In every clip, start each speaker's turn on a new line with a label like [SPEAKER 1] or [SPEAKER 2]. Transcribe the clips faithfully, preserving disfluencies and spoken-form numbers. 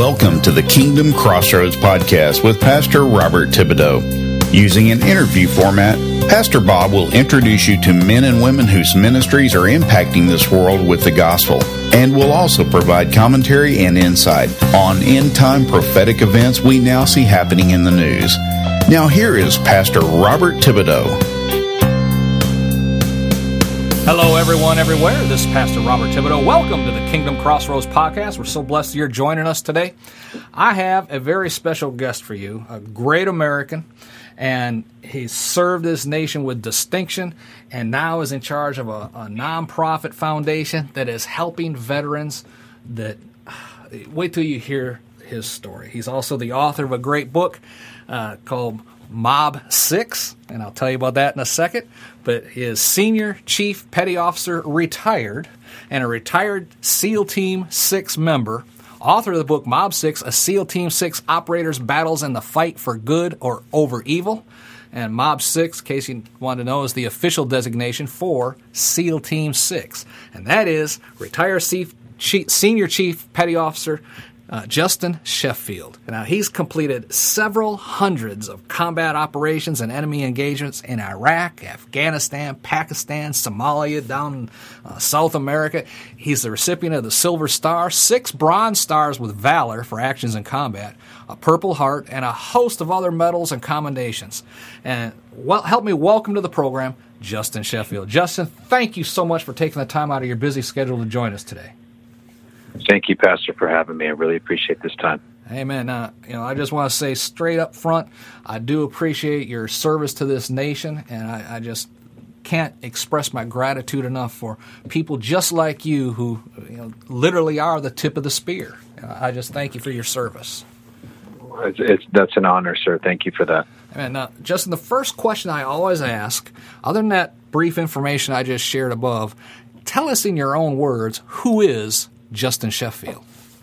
[SPEAKER 1] Welcome to the Kingdom Crossroads podcast with Pastor Robert Thibodeau. Using an interview format, Pastor Bob will introduce you to men and women whose ministries are impacting this world with the gospel, and will also provide commentary and insight on end-time prophetic events we now see happening in the news. Now here is Pastor Robert Thibodeau.
[SPEAKER 2] Hello, everyone, everywhere. This is Pastor Robert Thibodeau. Welcome to the Kingdom Crossroads podcast. We're so blessed you're joining us today. I have a very special guest for you, a great American, and he's served this nation with distinction and now is in charge of a, a nonprofit foundation that is helping veterans that, wait till you hear his story. He's also the author of a great book uh, called Mob Six, and I'll tell you about that in a second. But he is Senior Chief Petty Officer retired and a retired SEAL Team Six member, author of the book Mob Six, A SEAL Team Six Operator's Battles in the Fight for Good or Over Evil. And Mob Six, in case you want to know, is the official designation for SEAL Team Six. And that is retired Chief, Chief, Senior Chief Petty Officer Uh, Justin Sheffield. Now, he's completed several hundreds of combat operations and enemy engagements in Iraq, Afghanistan, Pakistan, Somalia, down in uh, South America. He's the recipient of the Silver Star, six Bronze Stars with Valor for actions in combat, a Purple Heart, and a host of other medals and commendations. And well, help me welcome to the program, Justin Sheffield. Justin, thank you so much for taking the time out of your busy schedule to join us today.
[SPEAKER 3] Thank you, Pastor, for having me. I really appreciate this time.
[SPEAKER 2] Amen. Uh, you know, I just want to say straight up front, I do appreciate your service to this nation, and I, I just can't express my gratitude enough for people just like you who, you know, literally are the tip of the spear. I just thank you for your service.
[SPEAKER 3] It's, it's, that's an honor, sir. Thank you for that.
[SPEAKER 2] And uh, Justin, the first question I always ask, other than that brief information I just shared above, tell us in your own words, who is Justin Sheffield?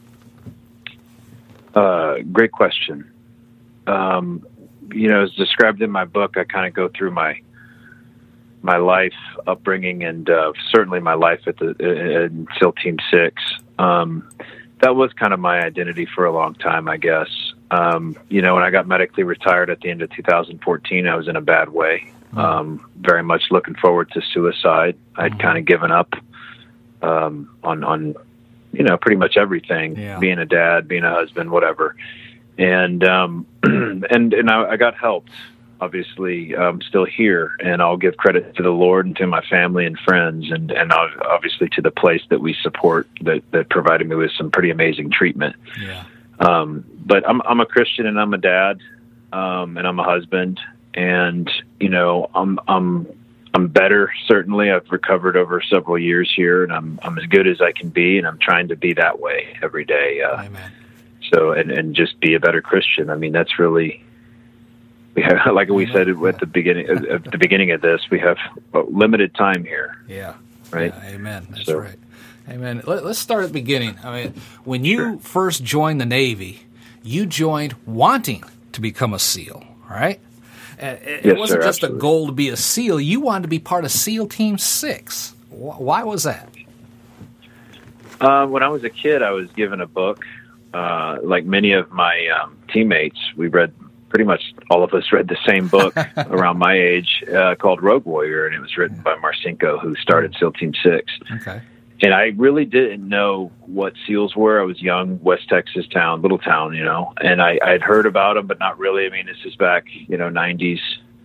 [SPEAKER 3] Uh, great question. Um, you know, as described in my book, I kind of go through my my life, upbringing, and uh, certainly my life at the in SEAL Team Six. Um, that was kind of my identity for a long time, I guess. Um, you know, when I got medically retired at the end of two thousand fourteen, I was in a bad way. Um, very much looking forward to suicide. I'd mm-hmm. kind of given up um, on on. you know, pretty much everything, yeah. being a dad, being a husband, whatever. And, um, and, and I, I got helped, obviously. I'm still here, and I'll give credit to the Lord and to my family and friends, and, and obviously to the place that we support that, that provided me with some pretty amazing treatment.
[SPEAKER 2] Yeah.
[SPEAKER 3] Um, but I'm, I'm a Christian, and I'm a dad, um, and I'm a husband, and, you know, I'm, I'm, I'm better, certainly. I've recovered over several years here, and I'm I'm as good as I can be, and I'm trying to be that way every day. Uh,
[SPEAKER 2] Amen.
[SPEAKER 3] So, and, and just be a better Christian. I mean, that's really, we have, like we said at the beginning at the beginning of this, we have limited time here.
[SPEAKER 2] Yeah.
[SPEAKER 3] Right.
[SPEAKER 2] Yeah, amen. That's
[SPEAKER 3] so,
[SPEAKER 2] right. Amen. Let, let's start at the beginning. I mean, when you sure. first joined the Navy, you joined wanting to become a SEAL, right? It
[SPEAKER 3] yes,
[SPEAKER 2] wasn't
[SPEAKER 3] sir,
[SPEAKER 2] just
[SPEAKER 3] absolutely.
[SPEAKER 2] a goal to be a SEAL. You wanted to be part of SEAL Team Six. Why was that?
[SPEAKER 3] Uh, when I was a kid, I was given a book. Uh, like many of my um, teammates, we read, pretty much all of us read the same book around my age uh, called Rogue Warrior, and it was written by Marcinko, who started SEAL Team Six.
[SPEAKER 2] Okay.
[SPEAKER 3] And I really didn't know what SEALs were. I was young, West Texas town, little town, you know, and I, I'd heard about them, but not really. I mean, this is back, you know, nineties.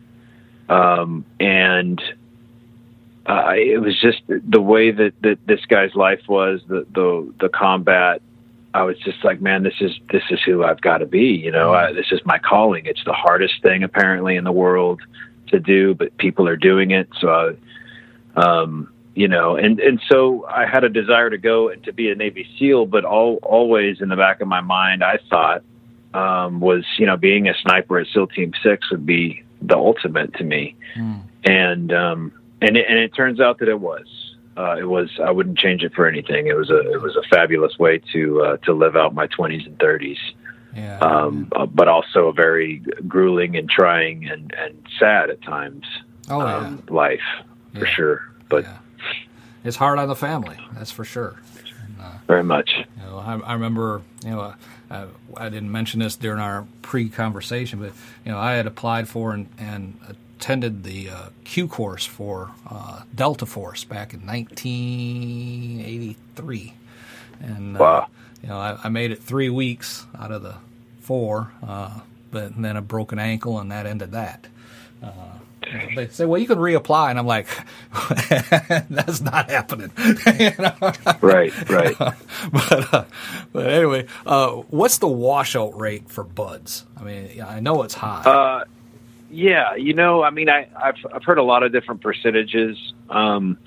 [SPEAKER 3] Um, and uh, it was just the way that, that this guy's life was, the, the, the combat. I was just like, man, this is, this is who I've got to be. You know, I, this is my calling. It's the hardest thing apparently in the world to do, but people are doing it. So, I, um, You know, and, and so I had a desire to go and to be a Navy SEAL, but all, always in the back of my mind, I thought um, was, you know, being a sniper at SEAL Team Six would be the ultimate to me. Mm. And um, and, it, and it turns out that it was. Uh, it was. I wouldn't change it for anything. It was a it was a fabulous way to uh, to live out my twenties and thirties.
[SPEAKER 2] Yeah,
[SPEAKER 3] um, yeah. Uh, but also a very grueling and trying and, and sad at times
[SPEAKER 2] oh,
[SPEAKER 3] um,
[SPEAKER 2] yeah.
[SPEAKER 3] life, for
[SPEAKER 2] yeah.
[SPEAKER 3] sure. But
[SPEAKER 2] yeah. It's hard on the family, that's for sure. And, Uh,
[SPEAKER 3] very much.
[SPEAKER 2] You know, I, I remember, you know, uh, I didn't mention this during our pre-conversation, but, you know, I had applied for and, and attended the uh, Q course for uh, Delta Force back in nineteen eighty-three. And, uh,
[SPEAKER 3] wow.
[SPEAKER 2] you know, I, I made it three weeks out of the four, uh, but then a broken ankle, and that ended that. Uh, They say, well, you can reapply. And I'm like, that's not happening. You know?
[SPEAKER 3] Right, right.
[SPEAKER 2] but, uh, but anyway, uh, what's the washout rate for buds? I mean, yeah, I know it's high.
[SPEAKER 3] Uh, yeah, you know, I mean, I, I've, I've heard a lot of different percentages. Um,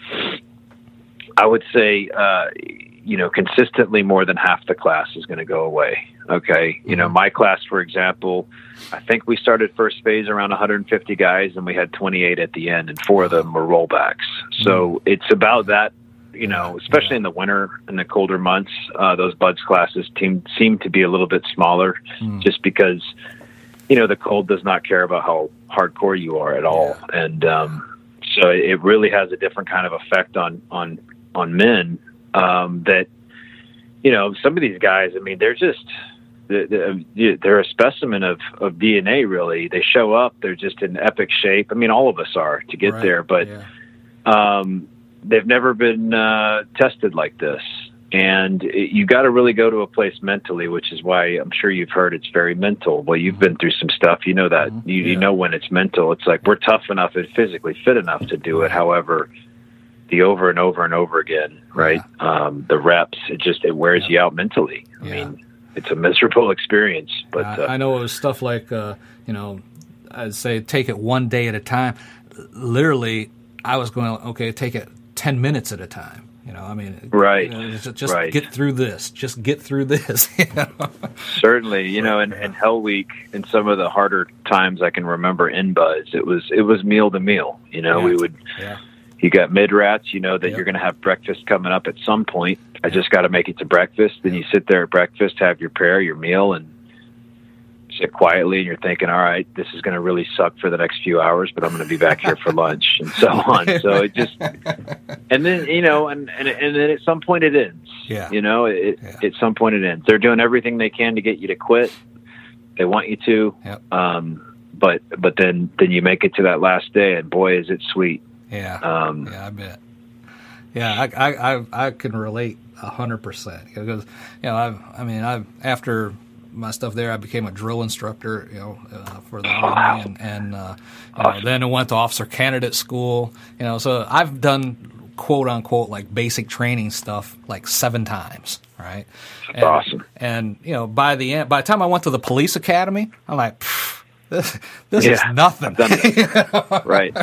[SPEAKER 3] I would say, uh, you know, consistently more than half the class is going to go away. Okay. You know, my class, for example, I think we started first phase around one hundred fifty guys, and we had twenty-eight at the end, and four of them were rollbacks. So it's about that, you know, especially in the winter and the colder months, uh, those buds classes team, seem to be a little bit smaller mm. just because, you know, the cold does not care about how hardcore you are at all. Yeah. And um, so it really has a different kind of effect on, on, on men um, that, you know, some of these guys, I mean, they're just, they're a specimen of, of D N A, really. They show up, they're just in epic shape. I mean, all of us are to get right. there, but yeah. um, they've never been uh, tested like this. And it, you got to really go to a place mentally, which is why I'm sure you've heard it's very mental. Well, you've mm-hmm. been through some stuff. You know that. Mm-hmm. You, yeah. you know when it's mental. It's like we're tough enough and physically fit enough to do it. However, the over and over and over again, right? Yeah. Um, the reps, it just it wears yeah. you out mentally. I yeah. mean, it's a miserable experience. But
[SPEAKER 2] I,
[SPEAKER 3] uh,
[SPEAKER 2] I know it was stuff like, uh, you know, I'd say take it one day at a time. Literally, I was going, okay, take it ten minutes at a time. You know, I mean,
[SPEAKER 3] right.
[SPEAKER 2] You know, just just
[SPEAKER 3] right.
[SPEAKER 2] get through this. Just get through this. You know?
[SPEAKER 3] Certainly, you know, in, in Hell Week, in some of the harder times I can remember in Buzz, it was it was meal to meal. You know,
[SPEAKER 2] yeah.
[SPEAKER 3] we would.
[SPEAKER 2] Yeah.
[SPEAKER 3] You got mid rats, you know that
[SPEAKER 2] yep.
[SPEAKER 3] you're going to have breakfast coming up at some point. I just got to make it to breakfast. Then you sit there at breakfast, have your prayer, your meal, and sit quietly. And you're thinking, all right, this is going to really suck for the next few hours, but I'm going to be back here for lunch and so on. So it just, and then, you know, and, and, and then at some point it ends.
[SPEAKER 2] Yeah.
[SPEAKER 3] You know, it,
[SPEAKER 2] yeah.
[SPEAKER 3] at some point it ends. They're doing everything they can to get you to quit. They want you to.
[SPEAKER 2] Yep.
[SPEAKER 3] Um, but, but then, then you make it to that last day, and boy, is it sweet.
[SPEAKER 2] Yeah,
[SPEAKER 3] um,
[SPEAKER 2] yeah, I bet. Yeah, I, I, I, I can relate a hundred percent because, you know, I've, I mean, I've after my stuff there, I became a drill instructor, you know, uh, for the Army, and, and uh, you know, then I went to officer candidate school, you know, so I've done quote unquote like basic training stuff like seven times, right?
[SPEAKER 3] That's
[SPEAKER 2] and,
[SPEAKER 3] awesome.
[SPEAKER 2] And you know, by the end, by the time I went to the police academy, I'm like, this, this
[SPEAKER 3] yeah,
[SPEAKER 2] is nothing.
[SPEAKER 3] You know? Right.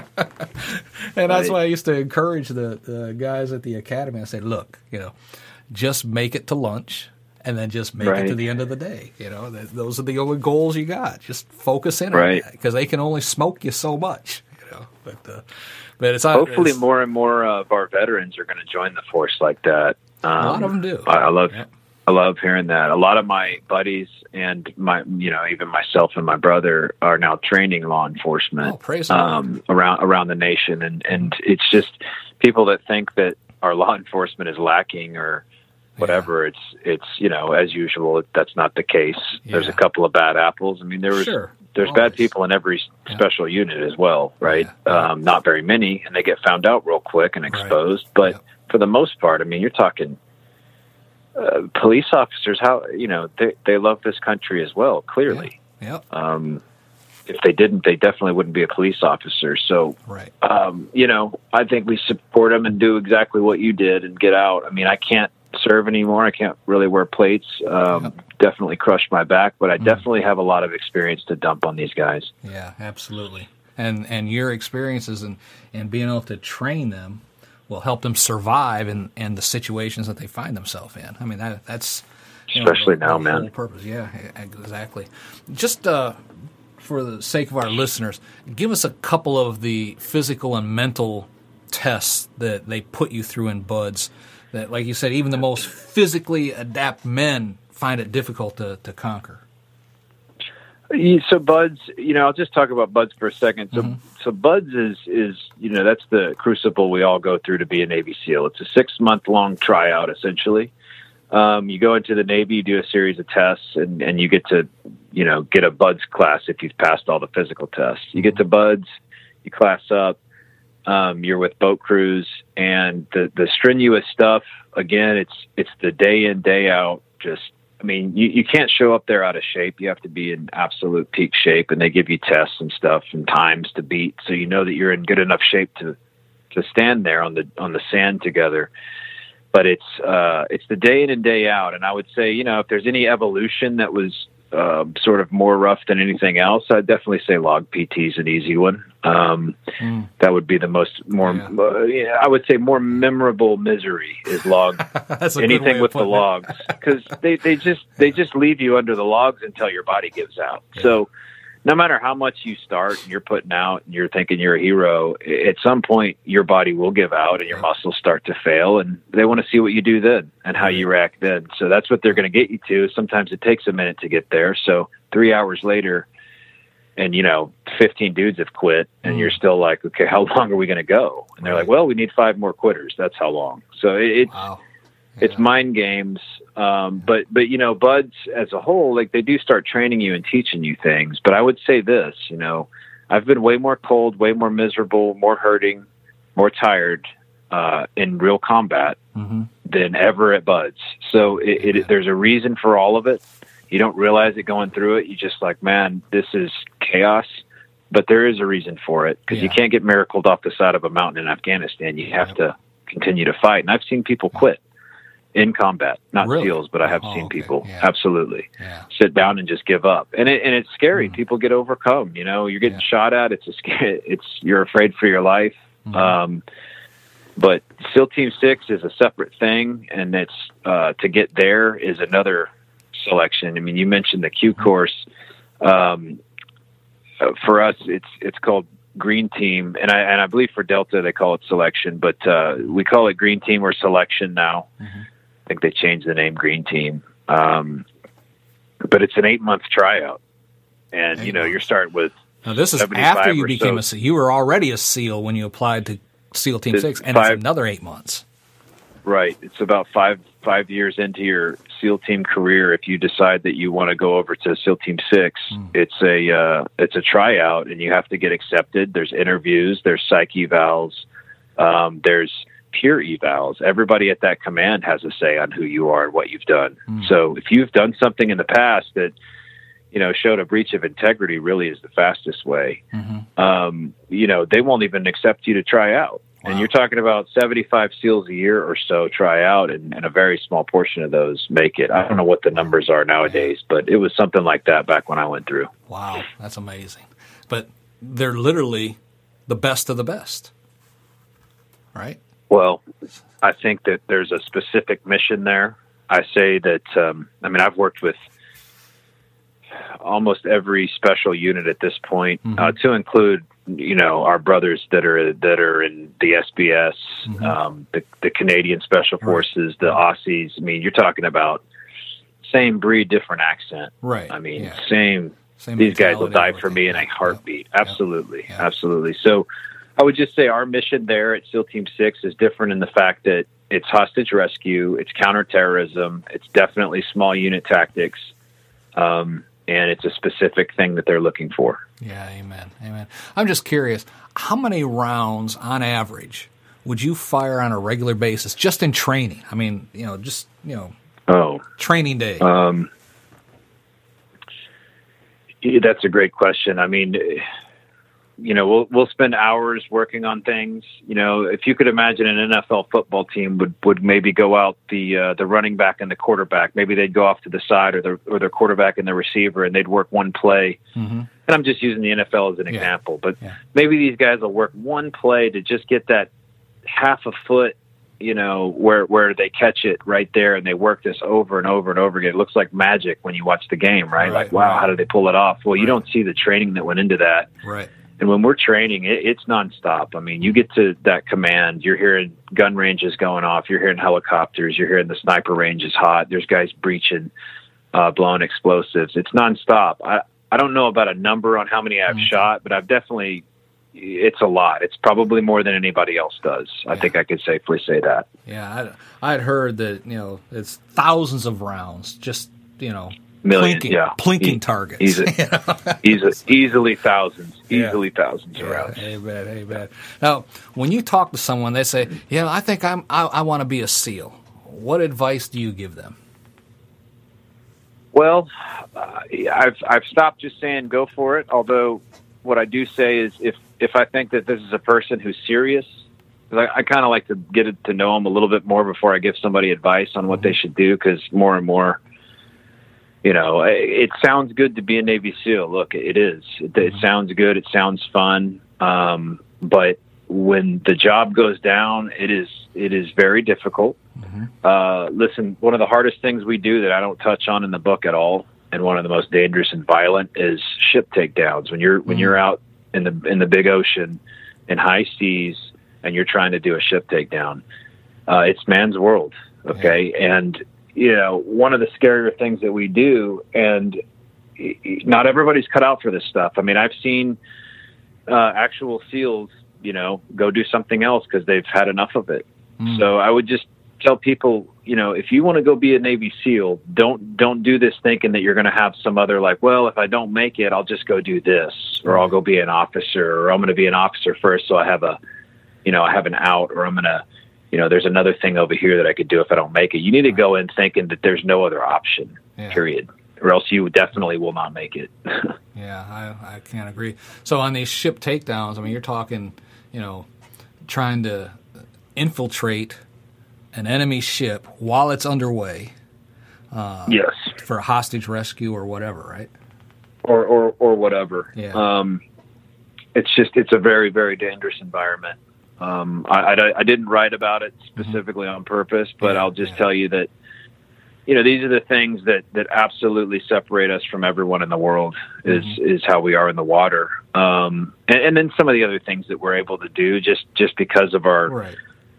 [SPEAKER 2] And that's why I used to encourage the, the guys at the academy. I said, look, you know, just make it to lunch and then just make
[SPEAKER 3] right.
[SPEAKER 2] it to the end of the day. You know, th- those are the only goals you got. Just focus in
[SPEAKER 3] right.
[SPEAKER 2] on that because they can only smoke you so much, you know. But, uh, but it's
[SPEAKER 3] hopefully
[SPEAKER 2] it's,
[SPEAKER 3] more and more of our veterans are going to join the force like that. Um,
[SPEAKER 2] a lot of them do.
[SPEAKER 3] I, I love
[SPEAKER 2] yeah.
[SPEAKER 3] I love hearing that. A lot of my buddies and my, you know, even myself and my brother are now training law enforcement
[SPEAKER 2] oh, praise
[SPEAKER 3] um, around around the nation, and and it's just people that think that our law enforcement is lacking or whatever. Yeah. It's it's you know, as usual, that's not the case. Yeah. There's a couple of bad apples. I mean, there was
[SPEAKER 2] sure.
[SPEAKER 3] there's
[SPEAKER 2] Always.
[SPEAKER 3] bad people in every
[SPEAKER 2] yeah.
[SPEAKER 3] special unit as well, right?
[SPEAKER 2] Yeah.
[SPEAKER 3] Um, not very many, and they get found out real quick and exposed. Right. But
[SPEAKER 2] yeah.
[SPEAKER 3] for the most part, I mean, you're talking. Uh, police officers, how you know they they love this country as well. Clearly,
[SPEAKER 2] yeah. Yep.
[SPEAKER 3] Um, if they didn't, they definitely wouldn't be a police officer. So,
[SPEAKER 2] right.
[SPEAKER 3] um, you know, I think we support them and do exactly what you did and get out. I mean, I can't serve anymore. I can't really wear plates. Um, yep. Definitely crushed my back, but I mm. definitely have a lot of experience to dump on these guys.
[SPEAKER 2] Yeah, absolutely. And and your experiences and and being able to train them will help them survive in, in the situations that they find themselves in. I mean, that that's
[SPEAKER 3] especially
[SPEAKER 2] know, the,
[SPEAKER 3] now,
[SPEAKER 2] the
[SPEAKER 3] man.
[SPEAKER 2] Whole purpose, yeah, exactly. Just uh, for the sake of our listeners, give us a couple of the physical and mental tests that they put you through in Buds. That, like you said, even the most physically adept men find it difficult to, to conquer.
[SPEAKER 3] So Buds, you know, I'll just talk about Buds for a second. So,
[SPEAKER 2] mm-hmm.
[SPEAKER 3] so Buds is, is, you know, that's the crucible we all go through to be a Navy SEAL. It's a six month long tryout, essentially. Um, you go into the Navy, you do a series of tests, and, and you get to, you know, get a BUD/S class if you've passed all the physical tests. You get to BUD/S, you class up, um, you're with boat crews, and the, the strenuous stuff, again, it's it's the day in, day out. Just, I mean, you, you can't show up there out of shape. You have to be in absolute peak shape, and they give you tests and stuff and times to beat, so you know that you're in good enough shape to to stand there on the on the sand together. But it's uh, it's the day in and day out. And I would say, you know, if there's any evolution that was uh, sort of more rough than anything else, I'd definitely say log P T is an easy one. Um, mm. That would be the most more, yeah. Uh, yeah, I would say more memorable misery is log anything with the logs, because they, they just they just leave you under the logs until your body gives out. Yeah. So no matter how much you start and you're putting out and you're thinking you're a hero, at some point your body will give out and your muscles start to fail, and they want to see what you do then and how you react then. So that's what they're going to get you to. Sometimes it takes a minute to get there. So three hours later and, you know, fifteen dudes have quit and mm. you're still like, okay, how long are we going to go? And they're like, well, we need five more quitters. That's how long. So it's, wow. yeah. it's mind games. Um, but, but, you know, BUD/S as a whole, like they do start training you and teaching you things. But I would say this, you know, I've been way more cold, way more miserable, more hurting, more tired, uh, in real combat mm-hmm. than ever at BUD/S. So it, it, there's a reason for all of it. You don't realize it going through it. You just like, man, this is chaos, but there is a reason for it, because yeah. you can't get miracled off the side of a mountain in Afghanistan. You have yep. to continue to fight. And I've seen people quit in combat, not really? SEALs, but I have oh, seen okay. people yeah. absolutely yeah. sit down and just give up. And it, and it's scary. Mm. People get overcome, you know, you're getting yeah. shot at. It's a scary, it's, you're afraid for your life. Mm. Um, but SEAL Team Six is a separate thing. And it's, uh, to get there is another selection. I mean, you mentioned the Q course. Um, for us, it's, it's called Green Team, and I and I believe for Delta they call it selection, but uh, we call it Green Team or selection now. Mm-hmm. I think they changed the name Green Team, um, but it's an eight month tryout, and eight you know months. You're starting with.
[SPEAKER 2] Now this is after you became so. a SEAL. You were already a SEAL when you applied to SEAL Team it's Six, and five, it's another eight months.
[SPEAKER 3] Right, it's about five five years into your SEAL Team career. If you decide that you want to go over to SEAL Team Six, mm. it's a uh, it's a tryout, and you have to get accepted. There's interviews, there's psych evals, um, there's peer evals. Everybody at that command has a say on who you are and what you've done. Mm. So if you've done something in the past that you know showed a breach of integrity, really is the fastest way. Mm-hmm. Um, you know, they won't even accept you to try out. Wow. And you're talking about seventy-five SEALs a year or so try out, and, and a very small portion of those make it. I don't know what the numbers are nowadays, but it was something like that back when I went through.
[SPEAKER 2] Wow, that's amazing. But they're literally the best of the best, right?
[SPEAKER 3] Well, I think that there's a specific mission there. I say that, um, I mean, I've worked with almost every special unit at this point, mm-hmm. uh, to include you know, our brothers that are that are in the S B S, mm-hmm. um, the, the Canadian Special Forces, right. the Aussies. I mean, you're talking about same breed, different accent.
[SPEAKER 2] Right.
[SPEAKER 3] I mean,
[SPEAKER 2] yeah.
[SPEAKER 3] same. Same these guys will die for me in a heartbeat. Yep. Absolutely. Yep. Absolutely. So I would just say our mission there at SEAL Team Six is different in the fact that it's hostage rescue, it's counterterrorism, it's definitely small unit tactics. Um, and it's a specific thing that they're looking for.
[SPEAKER 2] Yeah, amen, amen. I'm just curious, how many rounds on average would you fire on a regular basis just in training? I mean, you know, just, you know,
[SPEAKER 3] oh,
[SPEAKER 2] training day.
[SPEAKER 3] Um, yeah, that's a great question. I mean, you know, we'll we'll spend hours working on things. You know, if you could imagine an N F L football team would, would maybe go out the uh, the running back and the quarterback. Maybe they'd go off to the side, or the or their quarterback and the receiver, and they'd work one play. Mm-hmm. And I'm just using the N F L as an yeah. example, but yeah. maybe these guys will work one play to just get that half a foot, you know, where where they catch it right there, and they work this over and over and over again. It looks like magic when you watch the game, right? right like, wow, right. how did they pull it off? Well, right. you don't see the training that went into that.
[SPEAKER 2] Right.
[SPEAKER 3] And when we're training, it, it's nonstop. I mean, you get to that command, you're hearing gun ranges going off, you're hearing helicopters, you're hearing the sniper range is hot, there's guys breaching, uh, blowing explosives. It's nonstop. I, I don't know about a number on how many I've mm-hmm. shot, but I've definitely, it's a lot. It's probably more than anybody else does. I yeah. think I could safely say that.
[SPEAKER 2] Yeah, I I'd heard that, you know, it's thousands of rounds, just, you know,
[SPEAKER 3] Million,
[SPEAKER 2] plinking,
[SPEAKER 3] yeah.
[SPEAKER 2] plinking
[SPEAKER 3] e-
[SPEAKER 2] targets.
[SPEAKER 3] Easy,
[SPEAKER 2] you know?
[SPEAKER 3] easy, easily thousands,
[SPEAKER 2] yeah.
[SPEAKER 3] easily thousands
[SPEAKER 2] yeah.
[SPEAKER 3] of rounds.
[SPEAKER 2] Amen, amen. Now, when you talk to someone, they say, "Yeah, I think I'm. I, I want to be a SEAL." What advice do you give them?
[SPEAKER 3] Well, uh, I've I've stopped just saying go for it. Although, what I do say is, if if I think that this is a person who's serious, because I, I kind of like to get to know them a little bit more before I give somebody advice on what they should do. Because more and more, you know, it sounds good to be a Navy SEAL. Look, it is. It, it sounds good. It sounds fun. Um, but when the job goes down, it is it is very difficult. Mm-hmm. Uh, listen, one of the hardest things we do that I don't touch on in the book at all, and one of the most dangerous and violent, is ship takedowns. When you're mm-hmm. when you're out in the in the big ocean, in high seas, and you're trying to do a ship takedown, uh, it's man's world. Okay, yeah. And you know, one of the scarier things that we do, and not everybody's cut out for this stuff. I mean, I've seen uh, actual SEALs, you know, go do something else because they've had enough of it. Mm. So I would just tell people, you know, if you want to go be a Navy SEAL, don't don't do this thinking that you're going to have some other, like, well, if I don't make it, I'll just go do this, or I'll go be an officer, or I'm going to be an officer first, so I have a, you know, I have an out, or I'm going to, you know, there's another thing over here that I could do if I don't make it. You need to go in thinking that there's no other option, yeah. period, or else you definitely will not make it.
[SPEAKER 2] Yeah, I, I can't agree. So on these ship takedowns, I mean, you're talking, you know, trying to infiltrate an enemy ship while it's underway. Uh,
[SPEAKER 3] yes.
[SPEAKER 2] For a hostage rescue or whatever, right?
[SPEAKER 3] Or or, or whatever.
[SPEAKER 2] Yeah.
[SPEAKER 3] Um, it's just, it's a very, very dangerous environment. Um, I, I, I didn't write about it specifically mm-hmm. on purpose, but yeah, I'll just yeah. tell you that, you know, these are the things that, that absolutely separate us from everyone in the world is, mm-hmm. is how we are in the water. Um, and, and then some of the other things that we're able to do just, just because of our,
[SPEAKER 2] right.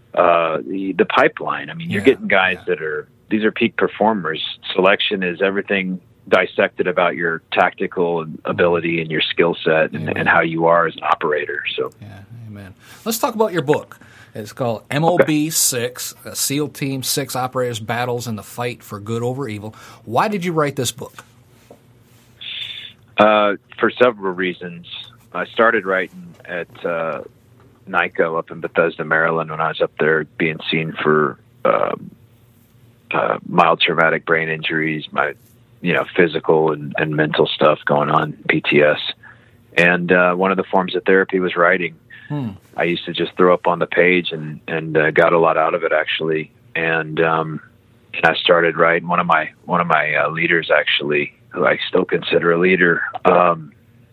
[SPEAKER 3] uh, the, the pipeline. I mean, you're
[SPEAKER 2] yeah,
[SPEAKER 3] getting guys
[SPEAKER 2] yeah.
[SPEAKER 3] that are, these are peak performers. Selection is everything dissected about your tactical ability and your skill set and, and how you are as an operator. So,
[SPEAKER 2] yeah, amen. Let's talk about your book. It's called M O B six, okay. SEAL Team six Operators Battles in the Fight for Good Over Evil. Why did you write this book?
[SPEAKER 3] Uh, for several reasons. I started writing at uh, NICO up in Bethesda, Maryland, when I was up there being seen for um, uh, mild traumatic brain injuries, my you know physical and, and mental stuff going on, P T S. And uh, one of the forms of therapy was writing. Hmm. I used to just throw up on the page and, and uh, got a lot out of it, actually. And, um, and I started writing. One of my, one of my uh, leaders, actually, who I still consider a leader, um,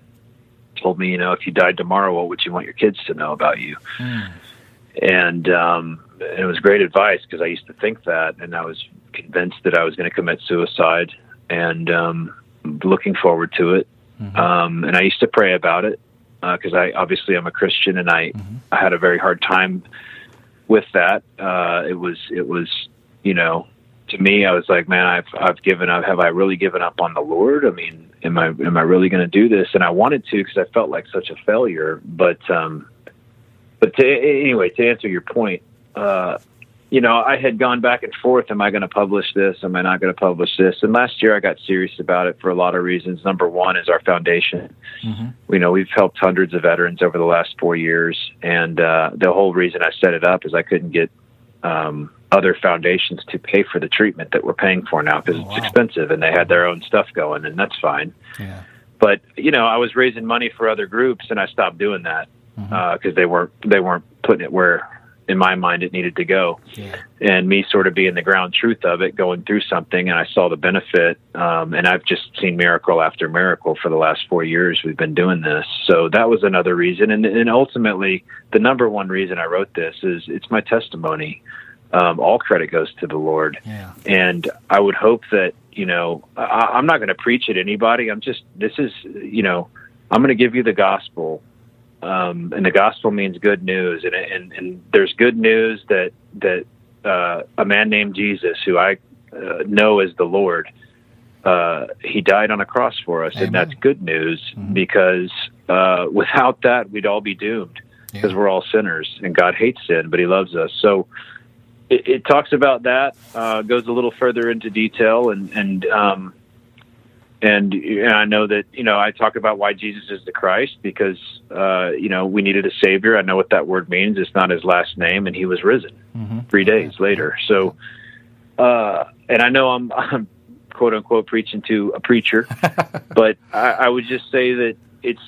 [SPEAKER 3] told me, you know, if you died tomorrow, what would you want your kids to know about you? Hmm. And, um, and it was great advice, because I used to think that, and I was convinced that I was going to commit suicide, and um, looking forward to it. Mm-hmm. Um, and I used to pray about it. Because uh, I obviously I'm a Christian, and I, mm-hmm. I had a very hard time with that. Uh, it was it was you know to me I was like, man, I've I've given up. Have I really given up on the Lord? I mean, am I am I really going to do this? And I wanted to, because I felt like such a failure. But um, but to, anyway, to answer your point, uh, you know, I had gone back and forth. Am I going to publish this? Am I not going to publish this? And last year I got serious about it for a lot of reasons. Number one is our foundation. Mm-hmm. You know, we've helped hundreds of veterans over the last four years. And uh, the whole reason I set it up is I couldn't get um, other foundations to pay for the treatment that we're paying for now, because oh, it's wow. expensive, and they had their own stuff going, and that's fine. Yeah. But, you know, I was raising money for other groups, and I stopped doing that because mm-hmm. uh, they weren't they weren't putting it where, in my mind, it needed to go. Yeah. And me sort of being the ground truth of it, going through something, and I saw the benefit. Um, and I've just seen miracle after miracle for the last four years we've been doing this. So that was another reason. And, and ultimately, the number one reason I wrote this is it's my testimony. Um, all credit goes to the Lord. Yeah. And I would hope that, you know, I, I'm not going to preach at anybody. I'm just, this is, you know, I'm going to give you the gospel. Um, and the gospel means good news. And, and, and there's good news that, that, uh, a man named Jesus, who I uh, know as the Lord, uh, he died on a cross for us. Amen. And that's good news mm-hmm. because uh, without that, we'd all be doomed because yeah. we're all sinners, and God hates sin, but he loves us. So it, it talks about that, uh, goes a little further into detail, and, and, um, and, and I know that, you know, I talk about why Jesus is the Christ because, uh, you know, we needed a savior. I know what that word means. It's not his last name, and he was risen mm-hmm. three days yeah. later. So, uh, and I know I'm, I'm quote unquote preaching to a preacher, but I, I would just say that it's,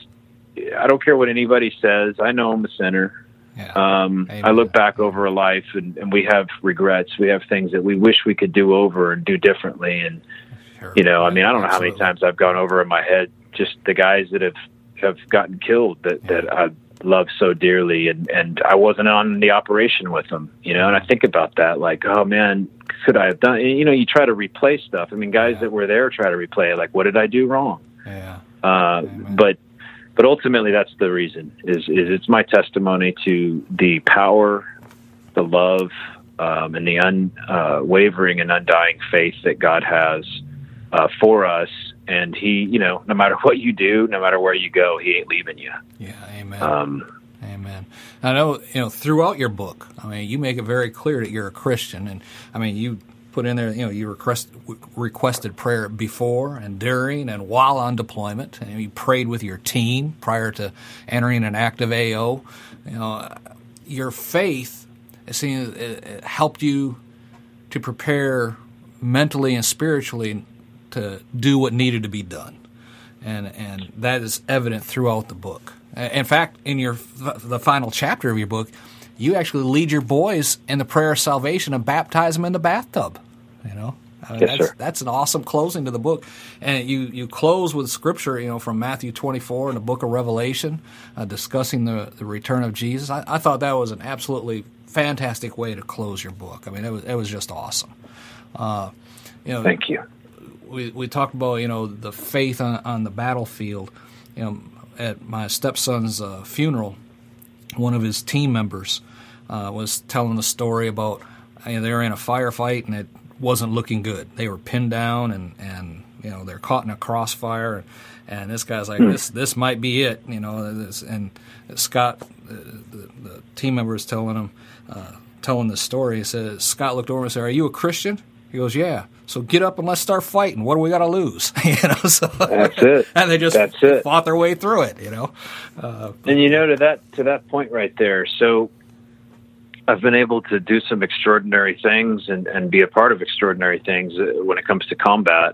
[SPEAKER 3] I don't care what anybody says. I know I'm a sinner. Yeah. Um, I look back over a life and, and we have regrets. We have things that we wish we could do over and do differently. And, sure. you know, I mean, I don't know Absolutely. how many times I've gone over in my head, just the guys that have, have gotten killed that, yeah. that I love so dearly. And, and I wasn't on the operation with them, you know, and I think about that, like, oh man, could I have done, you know, you try to replay stuff. I mean, guys yeah. that were there try to replay it. Like, what did I do wrong? Yeah. Uh, but, But ultimately, that's the reason. Is is it's my testimony to the power, the love, um, and the unwavering uh, and undying faith that God has uh, for us. And He, you know, no matter what you do, no matter where you go, He ain't leaving you.
[SPEAKER 2] Yeah, amen. Um, amen. I know, you know, throughout your book, I mean, you make it very clear that you're a Christian, and I mean, you put in there, you know, you request, requested prayer before and during and while on deployment, and you prayed with your team prior to entering an active A O. You know, your faith, it seems, it helped you to prepare mentally and spiritually to do what needed to be done, and and that is evident throughout the book. In fact, in your the final chapter of your book, you actually lead your boys in the prayer of salvation and baptize them in the bathtub. You know, I mean,
[SPEAKER 3] yes,
[SPEAKER 2] that's,
[SPEAKER 3] sir.
[SPEAKER 2] that's an awesome closing to the book. And you, you close with scripture, you know, from Matthew twenty-four and the book of Revelation, uh, discussing the, the return of Jesus. I, I thought that was an absolutely fantastic way to close your book. I mean, it was it was just awesome. Uh, you know,
[SPEAKER 3] Thank you.
[SPEAKER 2] We we talked about, you know, the faith on, on the battlefield. You know, at my stepson's uh, funeral, one of his team members uh, was telling the story about, you know, they were in a firefight and it wasn't looking good. They were pinned down and, and you know, they're caught in a crossfire. And, and this guy's like, this this might be it, you know. This, and Scott, uh, the, the team member, is telling him, uh, telling the story. He says, Scott looked over and said, "Are you a Christian?" He goes, "Yeah." "So get up and let's start fighting. What do we got to lose?" you know. So
[SPEAKER 3] that's it.
[SPEAKER 2] And they just
[SPEAKER 3] that's it.
[SPEAKER 2] fought their way through it, you know. Uh,
[SPEAKER 3] and you know, to that to that point right there, so I've been able to do some extraordinary things and, and be a part of extraordinary things when it comes to combat.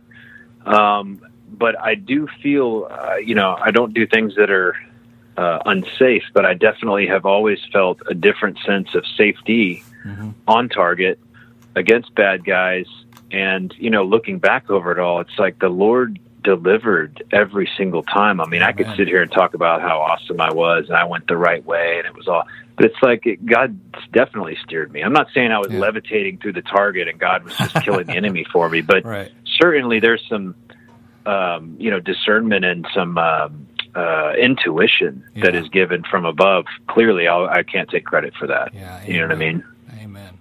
[SPEAKER 3] Um, but I do feel, uh, you know, I don't do things that are uh, unsafe, but I definitely have always felt a different sense of safety mm-hmm. on target against bad guys. And, you know, looking back over it all, it's like the Lord delivered every single time. I mean, Amen. I could sit here and talk about how awesome I was and I went the right way and it was all, but it's like it, God definitely steered me. I'm not saying I was yeah. levitating through the target and God was just killing the enemy for me, but right. certainly there's some, um, you know, discernment and some um, uh, intuition yeah. that is given from above. Clearly, I'll, I can't take credit for that.
[SPEAKER 2] Yeah,
[SPEAKER 3] you know what I mean?
[SPEAKER 2] Amen.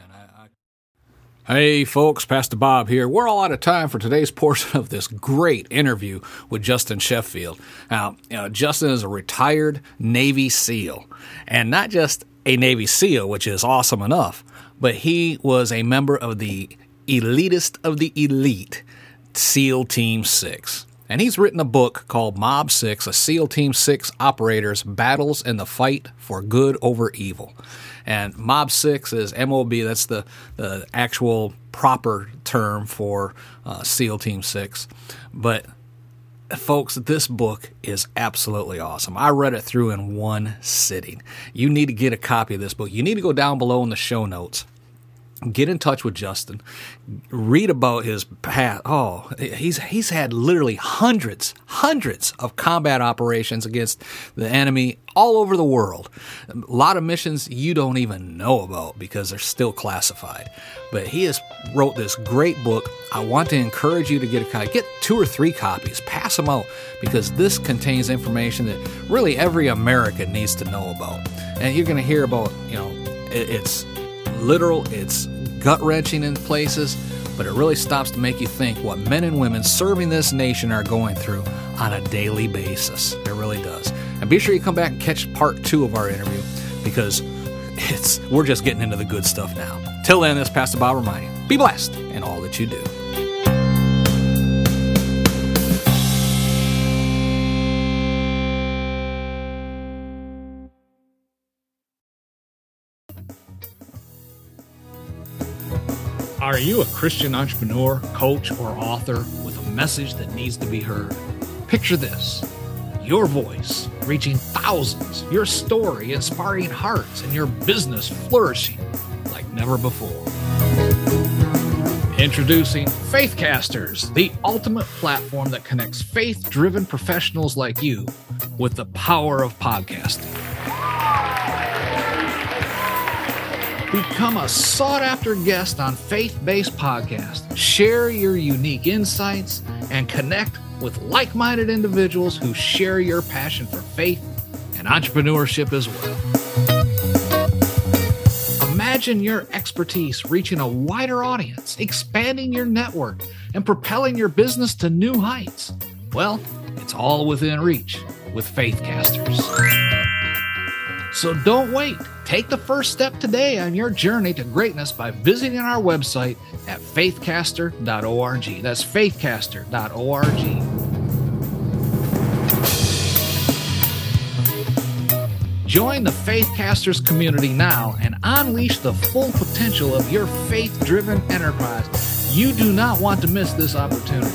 [SPEAKER 2] Hey folks, Pastor Bob here. We're all out of time for today's portion of this great interview with Justin Sheffield. Now, you know, Justin is a retired Navy SEAL, and not just a Navy SEAL, which is awesome enough, but he was a member of the elitist of the elite, SEAL Team six. And he's written a book called Mob six, a SEAL Team six operator's battles in the fight for good over evil. And Mob six is M O B, that's the, the actual proper term for uh, SEAL Team six. But, folks, this book is absolutely awesome. I read it through in one sitting. You need to get a copy of this book. You need to go down below in the show notes. Get in touch with Justin. Read about his path. Oh, he's he's had literally hundreds, hundreds of combat operations against the enemy all over the world. A lot of missions you don't even know about because they're still classified. But he has wrote this great book. I want to encourage you to get a copy. Get two or three copies. Pass them out because this contains information that really every American needs to know about. And you're going to hear about, you know, it, it's literal, it's gut-wrenching in places, but it really stops to make you think what men and women serving this nation are going through on a daily basis. It really does. And be sure you come back and catch part two of our interview, because it's we're just getting into the good stuff now. Till then, this is Pastor Bob reminding you, be blessed in all that you do. Are you a Christian entrepreneur, coach, or author with a message that needs to be heard? Picture this: your voice reaching thousands, your story inspiring hearts, and your business flourishing like never before. Introducing Faithcasters, the ultimate platform that connects faith-driven professionals like you with the power of podcasting. Become a sought-after guest on faith-based podcasts. Share your unique insights and connect with like-minded individuals who share your passion for faith and entrepreneurship as well. Imagine your expertise reaching a wider audience, expanding your network, and propelling your business to new heights. Well, it's all within reach with Faithcasters. So don't wait. Take the first step today on your journey to greatness by visiting our website at faithcaster dot org. That's faithcaster dot org. Join the Faithcasters community now and unleash the full potential of your faith-driven enterprise. You do not want to miss this opportunity.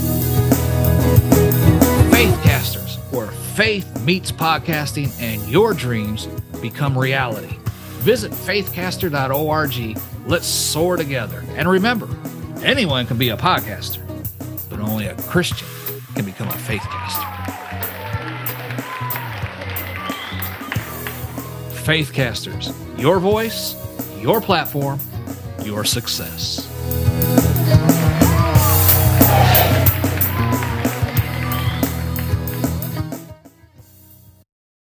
[SPEAKER 2] Faithcasters, where faith meets podcasting and your dreams become reality. Visit faithcaster dot org. Let's soar together. And remember, anyone can be a podcaster, but only a Christian can become a faithcaster. Faithcasters, your voice, your platform, your success.